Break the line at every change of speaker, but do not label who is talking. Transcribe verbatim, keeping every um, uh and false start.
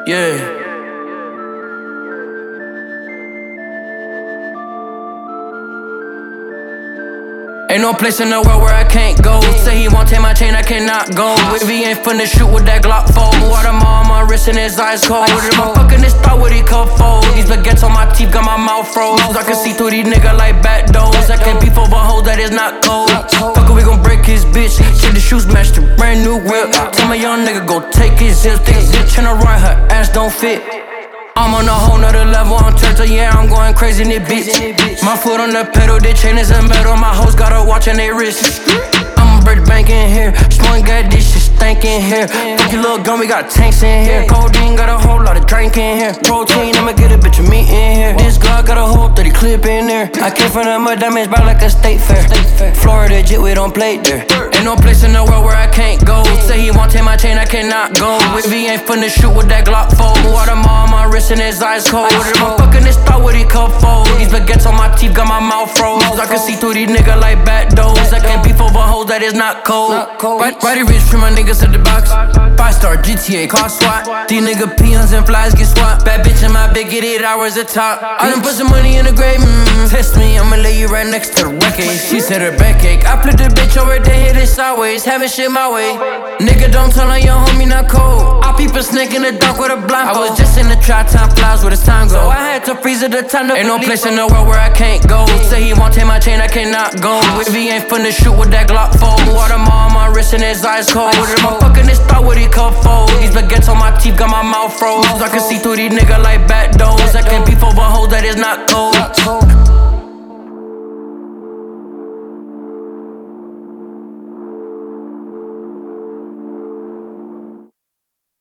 Yeah. Ain't no place in the world where I can't go. Say he won't take my chain, I cannot go. If he ain't finna shoot with that Glock four, watermark on my wrist and his eyes cold. If I'm fucking this thought with he cup fold. These baguettes on my teeth got my mouth froze. I can see through these niggas like back doors. I can't beef over hoes that is not cold. Fuck it, we gon' break his bitch. Shit, the shoes match the brand new whip. Tell my young nigga go take his zips. Think a bitch tryna ride, her ass don't fit. I'm on a whole nother level, I'm turned to, yeah, I'm going crazy in this bitch. My foot on the pedal, the chain is a metal, my hoes got a watch on their wrist. I'm a bird bank in here, smoking got this shit stank in here. Fuck your little gun, we got tanks in here. Codeine got a whole lot of drink in here. Protein, I'ma get a bitch of meat in here. This Glock got a whole thirty clip in there. I came from the mud, damage by like a state fair. Florida jet, we don't play there. Ain't no place in the world where I can't go. Say he won't take my chain, I cannot go. If he ain't finna shoot with that Glock four, watermark on my wrist and his eyes cold. If I'm fucking this thought with he cup fold. These baguettes on my teeth got my mouth froze. I can see through these niggas like back doors. I can't beef over hoes that is not cold. Right, righty rich, free my niggas at the box. Five star G T A car swat. These nigga peons and flies get swat. Bad bitch in my bed, get eight hours at top. I done put some money in the grave, mm-hmm. Test me, I'ma lay you right next to the wreckage. She said her back ache. I flipped the bitch over there, hit it sideways. Having shit my way. Nigga, don't tell on your homie not cold. I peep a snake in the dark with a blindfold. I was just in the trap, time flies where the time go. So I had to freeze at the time to Ain't no place in the world where I can't go. Say he won't take my chain, I cannot go. If he ain't finna shoot with that Glock four, watermark on my wrist and his eyes cold. If I'm fucking this thought with he cup fold. These baguettes on my teeth got my mouth froze. I can see through these niggas like back doors. I can't beef over hoes that is not cold.